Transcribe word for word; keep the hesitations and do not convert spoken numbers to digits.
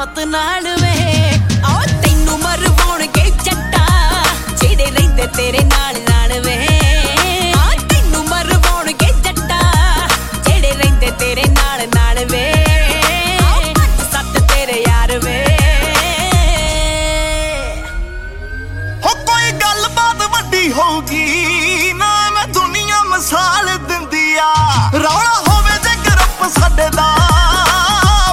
मौत नाल वे आओ तैनू मरवाउणगे जट्टा जेड़े रहिंदे तेरे नाल नाल वे आ तैनू मरवाउणगे जट्टा जेड़े रहिंदे तेरे नाल नाल वे आओ पंज सत्त तेरे यार वे हो कोई गल बात वड्डी होगी ना मैं दुनिया मिसाल दिंदी आ रौला होवे जे ग्रुप साडे दा